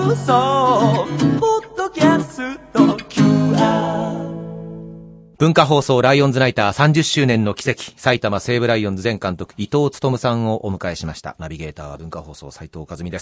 放送ポッドキャスト QR 文化放送ライオンズナイター30周年の奇跡、埼玉西武ライオンズ前監督伊藤勉さんをお迎えしました。ナビゲーターは文化放送斉藤和美です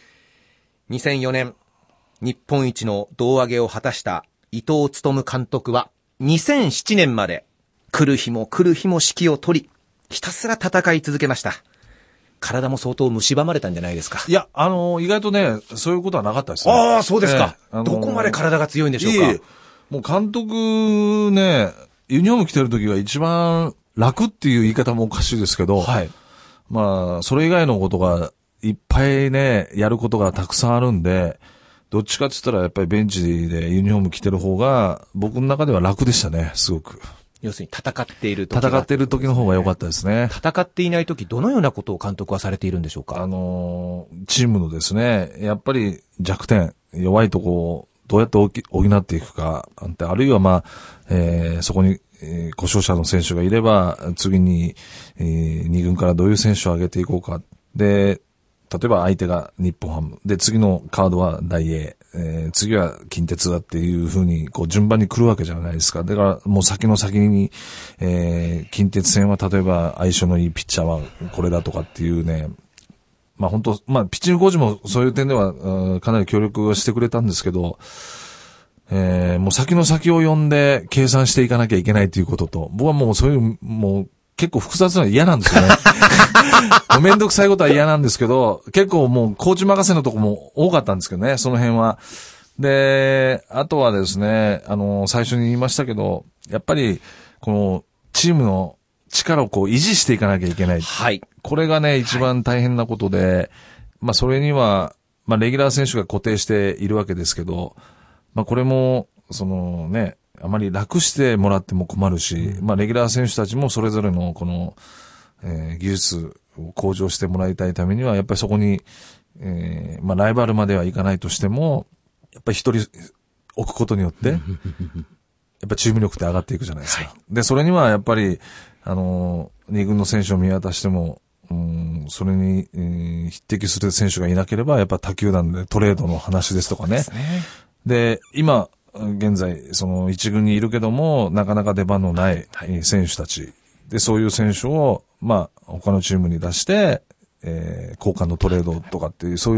。2004年日本一の胴上げを果たした伊藤勉監督は2007年まで来る日も来る日も指揮を取り、ひたすら戦い続けました。体も相当蝕まれたんじゃないですか。 いや、意外とね、そういうことはなかったですね。 ああ、そうですか。どこまで体が強いんでしょうか。 もう監督ね、ユニフォーム着てる時が一番楽っていう言い方もおかしいですけど、 はい。 まあ、それ以外のことがいっぱいね、やることがたくさんあるんで、どっちかって言ったらやっぱりベンチでユニフォーム着てる方が、僕の中では楽でしたね、すごく。 要するに戦っている時の方が良かったですね。 戦っていない時、どのようなことを監督はされているんでしょうか。 チームのですね、やっぱり弱点、弱いところをどうやって補っていくか、あるいはまあ、そこに、故障者の選手がいれば、次に、2軍からどういう選手を上げていこうか。で、例えば相手が日本ハム。で、次のカードはダイエー。次は近鉄だっていう風に、こう順番に来るわけじゃないですか。だからもう先の先に、近鉄戦は例えば相性のいいピッチャーはこれだとかっていうね。まあ本当、まあピッチングコーチもそういう点では、かなり協力をしてくれたんですけど、もう先の先を読んで計算していかなきゃいけないということと、僕はもうそういう、もう結構複雑なの嫌なんですよね。もうめんどくさいことは嫌なんですけど、結構もうコーチ任せのとこも多かったんですけどね、その辺は。で、あとはですね、最初に言いましたけど、やっぱり、この、チームの力をこう維持していかなきゃいけない。 はい。 これがね、一番大変なことで、まあそれには、まあレギュラー選手が固定しているわけですけど、まあこれも、そのね、あまり楽してもらっても困るし、まあレギュラー選手たちもそれぞれのこの、技術を向上してもらいたいためには、やっぱりそこに、まあライバルまではいかないとしても、やっぱり一人置くことによって、やっぱチーム力って上がっていくじゃないですか。はい、で、それにはやっぱり、二軍の選手を見渡しても、それに、匹敵する選手がいなければ、やっぱ他球団でトレードの話ですとかね。で、今、現在、その一軍にいるけども、なかなか出番のない選手たち。で、そういう選手を、まあ、他のチームに出して、交換のトレードとかっていう、そういう、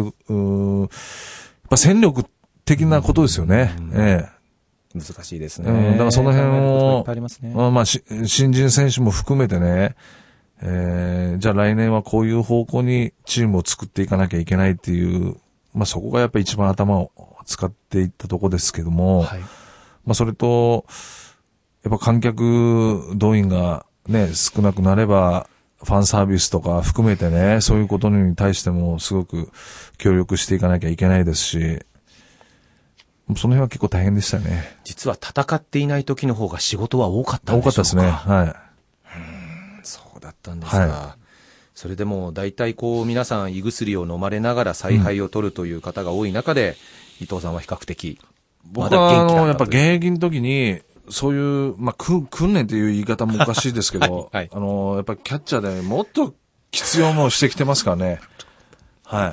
やっぱ戦力的なことですよね。 難しいですね。 だからその辺を、 まあ、 新人選手も含めてね、じゃあ来年はこういう方向にチームを作っていかなきゃいけないっていう、まあそこがやっぱり一番頭を使っていったとこですけども、はい、まあそれと、やっぱ観客動員がね、少なくなれば、ファンサービスとか含めてね、そういうことに対してもすごく協力していかなきゃいけないですし、その辺は結構大変でしたね。 実は戦っていない時の方が仕事は多かったんでしょうか。 多かったですね。はい。 そうだったんですが、はい、それでも大体こう皆さん胃薬を飲まれながら采配を取るという方が多い中で、伊藤さんは比較的まだ元気だったという。 僕はやっぱ現役の時にそういうまあ訓練っていう言い方もおかしいですけど、はいはい、やっぱりキャッチャーでもっと必要もしてきてますからね。はい。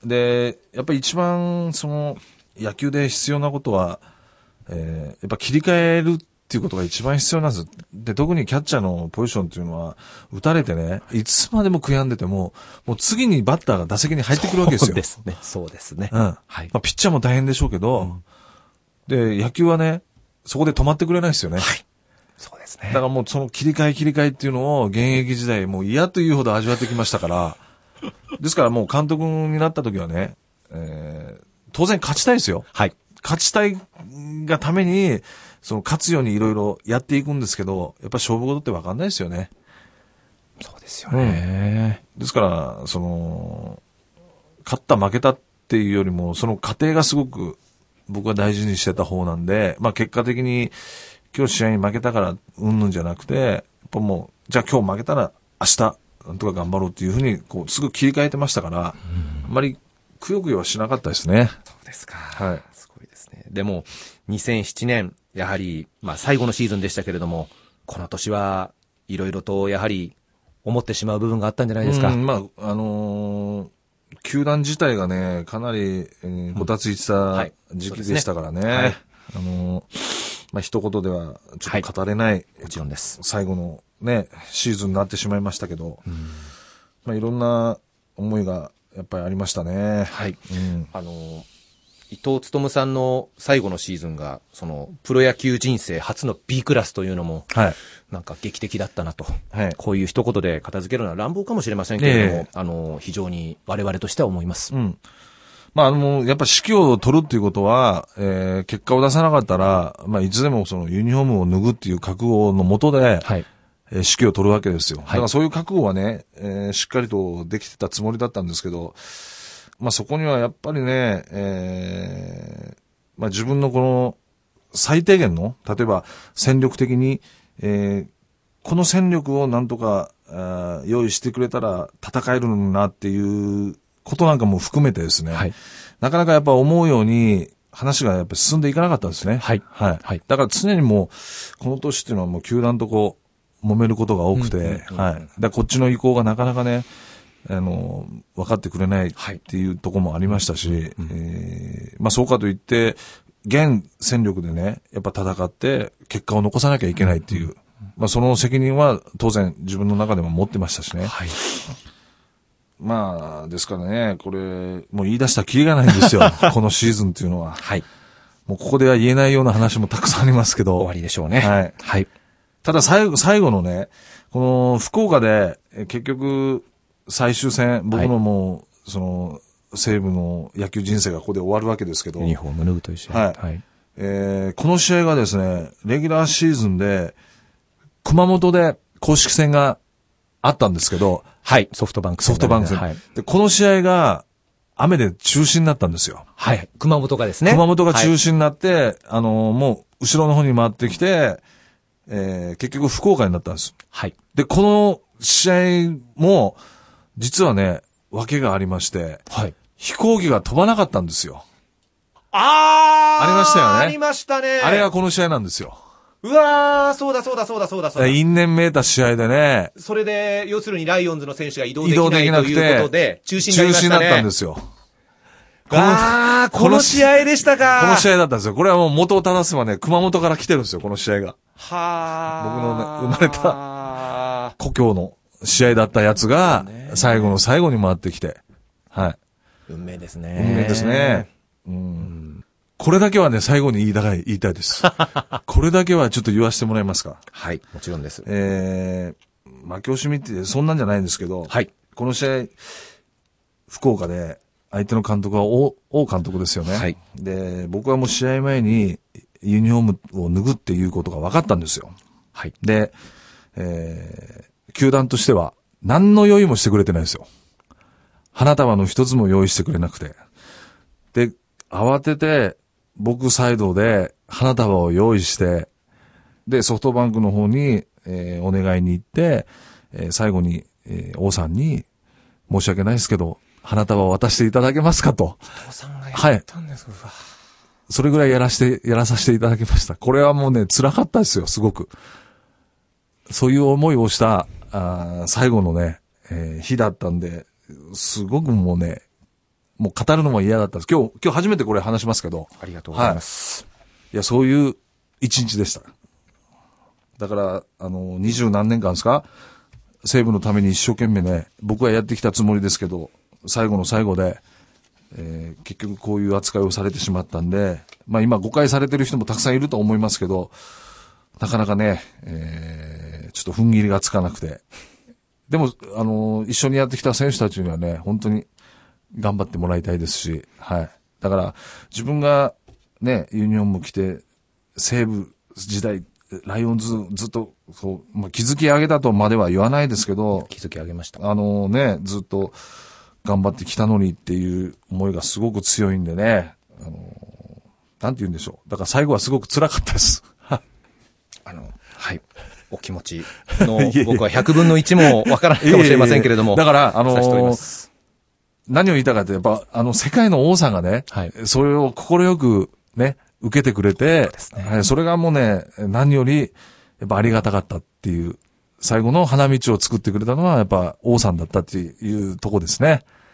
で、やっぱり一番その野球で必要なことは、やっぱ切り替えるっていうことが一番必要なんです。で、特にキャッチャーのポジションっていうのは、打たれてね、いつまでも悔やんでても、もう次にバッターが打席に入ってくるわけですよ。 そうですね。そうですね。 うん。はい。まあ、ピッチャーも大変でしょうけど、で、野球はね、そこで止まってくれないですよね。はい。 そうですね。 だからもうその切り替えっていうのを現役時代もう嫌というほど味わってきましたから、ですからもう監督になった時はね、当然勝ちたいですよ。 はい。 勝ちたいがために、その勝つようにいろいろやっていくんですけど、やっぱ勝負事って分かんないですよね。 そうですよね。 ですから、その、勝った負けたっていうよりも、その過程がすごく僕は大事にしてた方なんで、まあ結果的に今日試合に負けたからうんぬんじゃなくて、やっぱもう、じゃあ今日負けたら明日なんとか頑張ろうっていうふうに、こうすぐ切り替えてましたから、あんまりくよくよはしなかったですね。 そうですか。 はい。 すごいですね。でも、2007年、やはり、まあ最後のシーズンでしたけれども、この年はいろいろとやはり思ってしまう部分があったんじゃないですか。 まあ、 球団自体がね、かなり、ごたついてた時期でしたからね。はい、一言ではちょっと語れない、 もちろんです。 最後のね、シーズンになってしまいましたけど、いろんな思いがやっぱりありましたね。 はい。伊藤勉さんの最後のシーズンが、プロ野球人生初の B クラスというのも、なんか劇的だったなと。はい。こういう一言で片付けるのは乱暴かもしれませんけれども、非常に我々としては思います。 やっぱ指揮を取るっていうことは、結果を出さなかったら、いつでもユニフォームを脱ぐっていう覚悟のもとで、はい。指揮を取るわけですよ。だからそういう覚悟はね、しっかりとできてたつもりだったんですけど、そこにはやっぱりね、自分のこの最低限の、例えば戦力的に、この戦力をなんとか用意してくれたら戦えるなっていうことなんかも含めてですね、はい、なかなかやっぱ思うように話がやっぱり進んでいかなかったんですね。はい。はい。はい、だから常にもう、この年っていうのはもう球団とこう、揉めることが多くて、はい。だからこっちの意向がなかなかね、分かってくれないっていうところもありましたし、そうかといって、現戦力でね、やっぱ戦って結果を残さなきゃいけないっていう、その責任は当然自分の中でも持ってましたしね。はい。ですからね、これ、もう言い出したらキリがないんですよ。このシーズンっていうのは。はい。もうここでは言えないような話もたくさんありますけど。 終わりでしょうね。 はい。はい。ただ最後のね、この福岡で結局、最終戦、僕のもう、西武の野球人生がここで終わるわけですけど。 ユニフォーム脱ぐと一緒に。 はい。はい。この試合がですね、レギュラーシーズンで、熊本で公式戦があったんですけど。 はい。ソフトバンク戦。 はい。で、この試合が、雨で中止になったんですよ。 はい。熊本がですね。 熊本が中止になって、はい、もう、後ろの方に回ってきて、結局福岡になったんです。はい。で、この試合も、実はね、訳がありまして、はい。飛行機が飛ばなかったんですよ。ありましたよね。 ありましたね。 あれがこの試合なんですよ。 うわー、そうだ。 因縁めいた試合でね。 それで、要するにライオンズの選手が移動できないということで、中止になりましたね。 中止になったんですよ。 この試合でしたか。 この試合だったんですよ。これはもう元を正せばね、熊本から来てるんですよ、この試合が。僕のね、生まれた故郷の試合だったやつが、最後の最後に回ってきて。はい。 運命ですね。 運命ですね。これだけはね、最後に言いたいです。これだけはちょっと言わせてもらえますか。 はい、もちろんです。 負け惜しみってそんなんじゃないんですけど、はい。この試合、福岡で相手の監督は王監督ですよね。はい。で、僕はもう試合前にユニフォームを脱ぐっていうことが分かったんですよ。はい。で、球団としては何の用意もしてくれてないんですよ。花束の一つも用意してくれなくて。で、慌てて、僕サイドで花束を用意して、で、ソフトバンクの方に、お願いに行って、最後に、王さんに、申し訳ないですけど、花束を渡していただけますかと。 伊藤さんがやったんですか。はい。 それぐらいやらさせていただきました。これはもうね、辛かったですよ、すごく。そういう思いをした、最後のね、日だったんで、すごくもうね、もう語るのも嫌だったんです。今日初めてこれ話しますけど。 ありがとうございます。 はい、いや、そういう一日でした。だから、20何年間ですか？西武のために一生懸命ね、僕はやってきたつもりですけど、最後の最後で、結局こういう扱いをされてしまったんで、今誤解されてる人もたくさんいると思いますけど、なかなかね、ちょっと踏ん切りがつかなくて。でも、一緒にやってきた選手たちにはね、本当に、頑張ってもらいたいですし、はい。だから、自分がね、ユニフォーム着て、西武時代、ライオンズずっと、築き上げたとまでは言わないですけど、 築き上げました。 ずっと頑張ってきたのにっていう思いがすごく強いんでね、なんて言うんでしょう。だから最後はすごく辛かったです。 はい。お気持ちの、僕は100分の1もわからないかもしれませんけれども。 だから、何を言いたかって、やっぱ、世界の王さんがね、はい、それを快くね、受けてくれて、それがもうね、何より、やっぱありがたかったっていう、最後の花道を作ってくれたのは、やっぱ王さんだったっていうとこですね。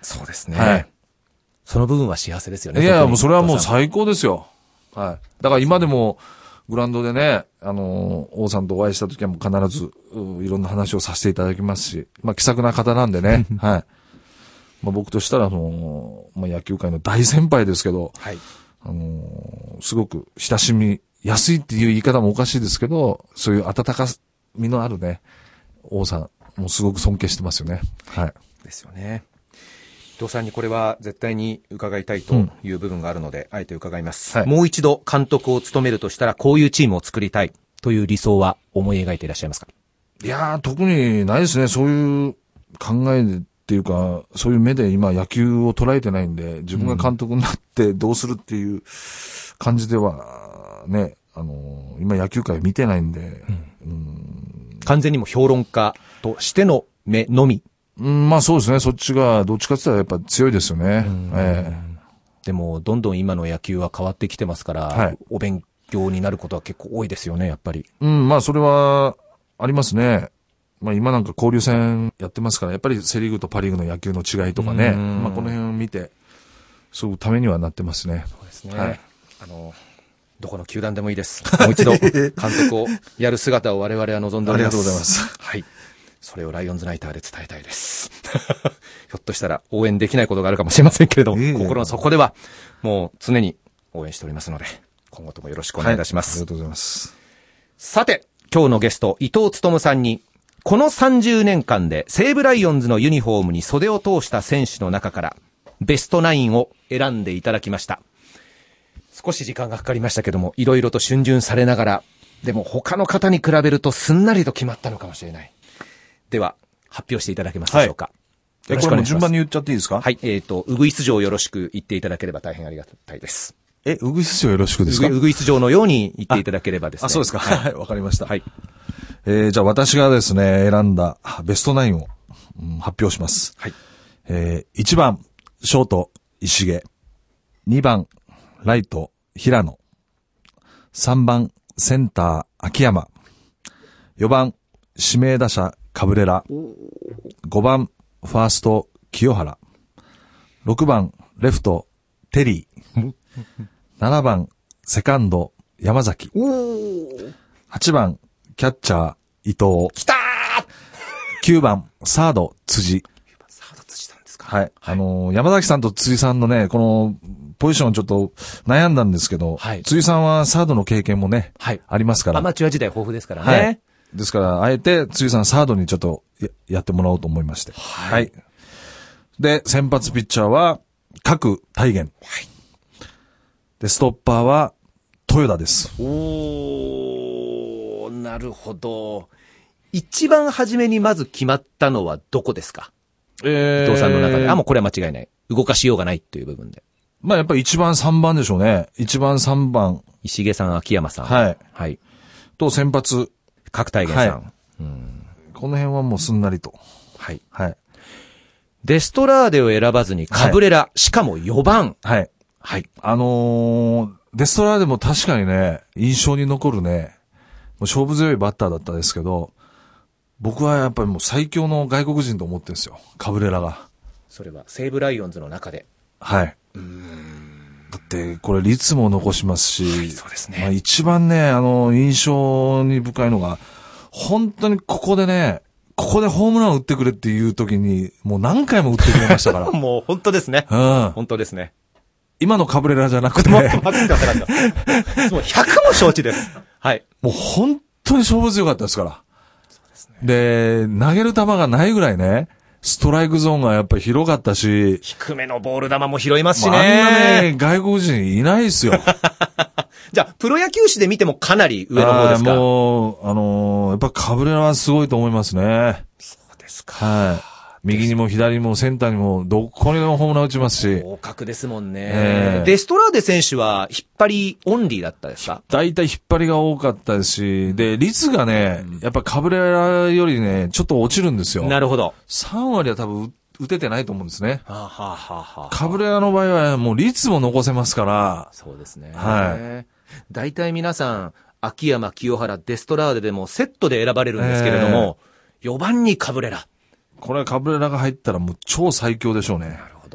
そうですね。 はい。 その部分は幸せですよね。 いや、もうそれはもう最高ですよ。はい。だから今でも、グラウンドでね、王さんとお会いした時はもう必ず、いろんな話をさせていただきますし、まあ気さくな方なんでね、はい。まあ僕としたら、まあ野球界の大先輩ですけど、 はい。 すごく親しみやすいっていう言い方もおかしいですけど、そういう温かみのあるね、王さん、もうすごく尊敬してますよね。はい。 ですよね。伊藤さんにこれは絶対に伺いたいという部分があるので、あえて伺います。 はい。 もう一度監督を務めるとしたら、こういうチームを作りたいという理想は思い描いていらっしゃいますか？ いやー、特にないですね。そういう考えっていうか、そういう目で今野球を捉えてないんで、自分が監督になってどうするっていう感じでは、ね、今野球界見てないんで、 完全にも評論家としての目のみ。 まあそうですね。そっちがどっちかって言ったらやっぱ強いですよね。 でも、どんどん今の野球は変わってきてますから、 はい、 お勉強になることは結構多いですよね、やっぱり。 まあそれはありますね。まあ今なんか交流戦やってますから、やっぱりセリーグとパリーグの野球の違いとかね、まあこの辺を見て、すごくためにはなってますね。 そうですね。 はい、 どこの球団でもいいです。もう一度、監督をやる姿を我々は望んでおります。 ありがとうございます。 はい。それをライオンズナイターで伝えたいです。ひょっとしたら応援できないことがあるかもしれませんけれども、心の底ではもう常に応援しておりますので、今後ともよろしくお願いいたします。 はい、ありがとうございます。 さて、今日のゲスト、伊藤勉さんに、この30年間で西武ライオンズのユニフォームに袖を通した選手の中から、ベストナインを選んでいただきました。少し時間がかかりましたけども、いろいろと逡巡されながら、でも他の方に比べるとすんなりと決まったのかもしれない。では、発表していただけますでしょうか。 よろしくお願いします。これも順番に言っちゃっていいですか？ はい。ウグイス城よろしく言っていただければ大変ありがたいです。 ウグイス城よろしくですか？ ウグイス城のように言っていただければですね。 そうですか。はい。わかりました。 はい。 じゃあ私がですね、選んだベストナインを、発表します。 はい。 1番、ショート、石毛。2番、ライト、平野。3番、センター、秋山。4番、指名打者、カブレラ。5番、ファースト、清原。6番、レフト、テリー。7番、セカンド、山崎。8番、キャッチャー、伊藤。 きたー !9 番、サード、辻。 サード辻さんですか？ はい。山崎さんと辻さんのね、この、ポジションちょっと悩んだんですけど、はい、辻さんはサードの経験もね、はい、ありますから。 アマチュア時代豊富ですからね。 はい。ですから、あえて、辻さんサードにちょっとやってもらおうと思いまして。はい。はい、で、先発ピッチャーは、各大元。はい。で、ストッパーは、豊田です。 なるほど。一番初めにまず決まったのはどこですか？伊藤さんの中で。もうこれは間違いない。動かしようがないという部分で。 まあやっぱり1番3番でしょうね。1番3番。 石毛さん、秋山さん。 はい。 はい。 と先発。 角大元さん、はい、 この辺はもうすんなりと。 はい。 はい。 デストラーデを選ばずにカブレラ、はい、しかも4番。 はい。 はい。 デストラーデも確かにね、印象に残るね、もう勝負強いバッターだったですけど、僕はやっぱりもう最強の外国人と思ってるんですよ。カブレラが。 それは西武ライオンズの中で。 はい。だってこれ率も残しますし、 はい、そうですね。 まあ、一番ね、印象に深いのが、本当にここでホームランを打ってくれっていう時に、もう何回も打ってくれましたから。 もう本当ですね。 うん。 本当ですね。 今のカブレラじゃなくて、 もう100も承知です。はい。 もう本当に勝負強かったですから。そうですね。で、投げる球がないぐらいね、ストライクゾーンがやっぱり広かったし。 低めのボール球も拾いますしね。 あんなね、外国人いないですよ。 じゃあ、プロ野球史で見てもかなり上の方ですか？ もう、やっぱカブレラはすごいと思いますね。 そうですか。 はい。右にも左にもセンターにもどこにでもホームラン打ちますし。 合格ですもんね。デストラーデ選手は引っ張りオンリーだったですか？ 大体引っ張りが多かったですし、で、率がね、やっぱカブレラよりね、ちょっと落ちるんですよ。 なるほど。 3割は多分打ててないと思うんですね。 はあ、はあはあ、 カブレラの場合はもう率も残せますから。 そうですね。 はい。 大体皆さん、秋山、清原、デストラーデでもセットで選ばれるんですけれども、4番にカブレラ。 これはカブレラが入ったらもう超最強でしょうね。 なるほ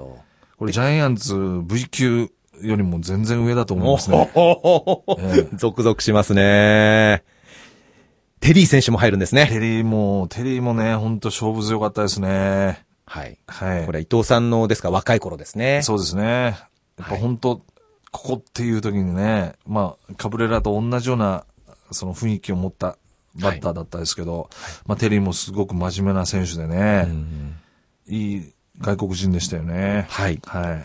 これジャイアンツ V 級よりも全然上だと思いますね。 ゾクゾクしますね。テリー選手も入るんですね。 テリーもね、ほんと勝負強かったですね。 はい。 はい。 これ伊藤さんのですか、若い頃ですね。 そうですね。やっぱ本当、ここっていう時にね、まあ、カブレラと同じような、その雰囲気を持ったバッターだったですけど、まあ、テリーもすごく真面目な選手でね、いい外国人でしたよね。 はい。 はい。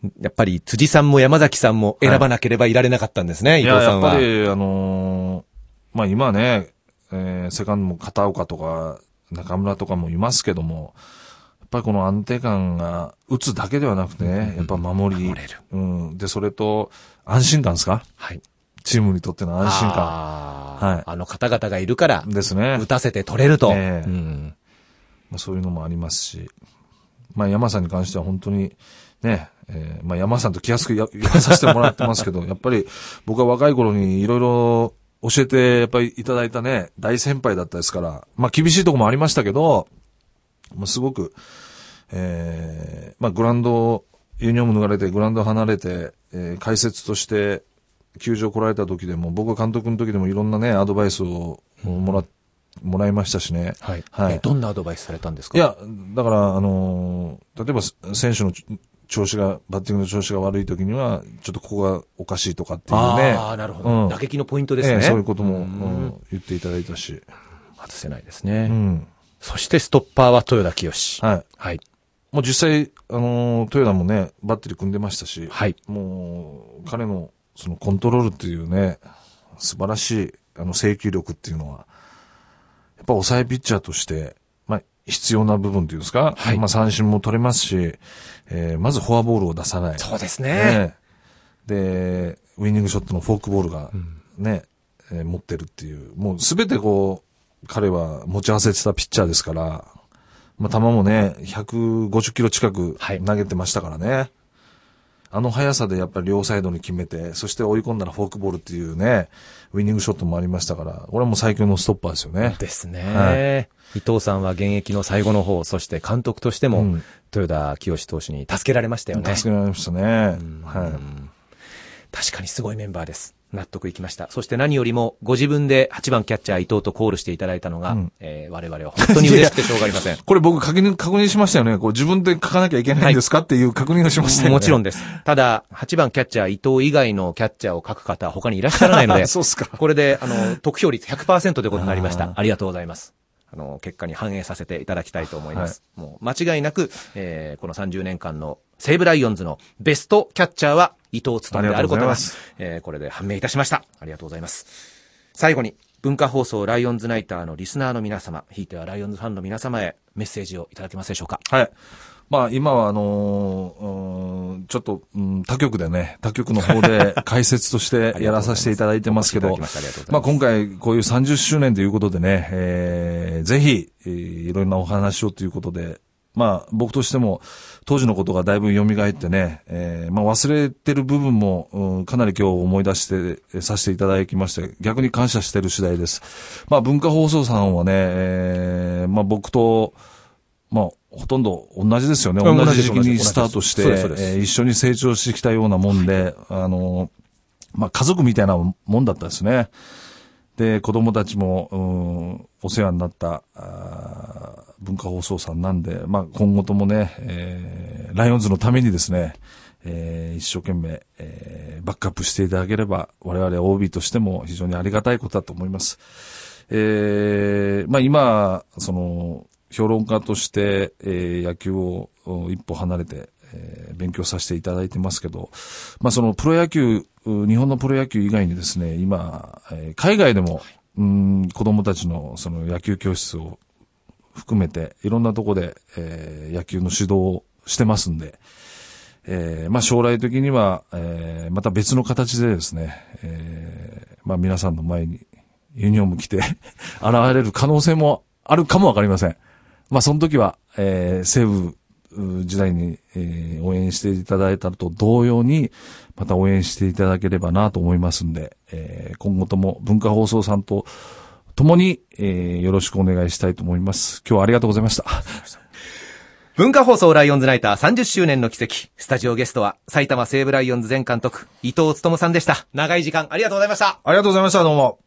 やっぱり辻さんも山崎さんも選ばなければいられなかったんですね、伊藤さんは。 やっぱり、まあ今ね、セカンドも片岡とか中村とかもいますけども、やっぱりこの安定感が打つだけではなくてね、やっぱ守れる。で、それと安心感ですか？ はい。 チームにとっての安心感。 はい。あの方々がいるから、 ですね。 打たせて取れると。 まあ、そういうのもありますし、まあ山さんに関しては本当にね、まあ山さんと気安くやさせてもらってますけど、やっぱり僕は若い頃にいろいろ教えてやっぱりいただいたね、大先輩だったですから、まあ厳しいところもありましたけど、まあ、すごく、まあグラウンド、ユニフォーム脱がれてグラウンド離れて、解説として球場来られた時でも、僕は監督の時でもいろんなね、アドバイスをもらいましたしね。 はい。はい。どんなアドバイスされたんですか？ いや、だから、例えば選手の調子が、バッティングの調子が悪い時には、ちょっとここがおかしいとかっていうね。 ああ、なるほど。打撃のポイントですね。 そういうことも、言っていただいたし。 外せないですね。そしてストッパーは豊田清。 はい。 はい。 もう実際、豊田もね、バッテリー組んでましたし。 はい。 もう、彼の、そのコントロールっていうね、素晴らしい、制球力っていうのは、やっぱ抑えピッチャーとして、まあ、必要な部分っていうんですか、はい、まあ、三振も取れますし、まずフォアボールを出さない。 そうですね。 で、ウィニングショットのフォークボールがね、持ってるっていう、もうすべてこう、彼は持ち合わせてたピッチャーですから、まあ、球もね、150キロ近く投げてましたからね。はい、あの速さでやっぱり両サイドに決めて、そして追い込んだらフォークボールっていうね、ウィニングショットもありましたから、これはもう最強のストッパーですよね。 ですね。はい、伊藤さんは現役の最後の方、そして監督としても、豊田清投手に助けられましたよね。 助けられましたね。はい。 確かにすごいメンバーです。納得いきました。そして何よりも、ご自分で8番キャッチャー伊藤とコールしていただいたのが、我々は本当に嬉しくてしょうがありません。 これ僕確認しましたよね。こう自分で書かなきゃいけないんですか、っていう確認をしましたよね。 もちろんです。ただ、8番キャッチャー伊藤以外のキャッチャーを書く方は他にいらっしゃらないので、 そうっすか。 これで、得票率 100% ということになりました。ありがとうございます。結果に反映させていただきたいと思います。はい、もう間違いなく、この30年間の西武ライオンズのベストキャッチャーは伊藤勉であることが、これで判明いたしました。ありがとうございます。最後に、文化放送ライオンズナイターのリスナーの皆様、ひいてはライオンズファンの皆様へメッセージをいただけますでしょうか。 はい。まあ今はちょっと、他局の方で解説としてやらさせていただいてますけど、まあ今回こういう30周年ということでね、ぜひ、いろんなお話をということで、まあ僕としても当時のことがだいぶ蘇ってね、まあ忘れてる部分も、かなり今日思い出してさせていただきまして、逆に感謝している次第です。まあ文化放送さんはね、まあ僕と、まあ、ほとんど同じですよね。同じ時期にスタートして、一緒に成長してきたようなもんで、まあ、家族みたいなもんだったですね。で、子供たちも、お世話になった、文化放送さんなんで、まあ、今後ともね、ライオンズのためにですね、一生懸命、バックアップしていただければ、我々 OB としても非常にありがたいことだと思います。まあ、今、評論家として、野球を一歩離れて、勉強させていただいてますけど、まあそのプロ野球、日本のプロ野球以外にですね、今、海外でも、子供たちのその野球教室を含めて、いろんなとこで、野球の指導をしてますんで、まあ将来的には、また別の形でですね、まあ皆さんの前にユニフォーム着て現れる可能性もあるかもわかりません。まあ、その時は、西武時代に、応援していただいたと同様に、また応援していただければなと思いますんで、今後とも文化放送さんと共に、よろしくお願いしたいと思います。今日はありがとうございました。 文化放送ライオンズナイター30周年の奇跡。スタジオゲストは埼玉西武ライオンズ前監督、伊藤勉さんでした。長い時間ありがとうございました。 ありがとうございました、どうも。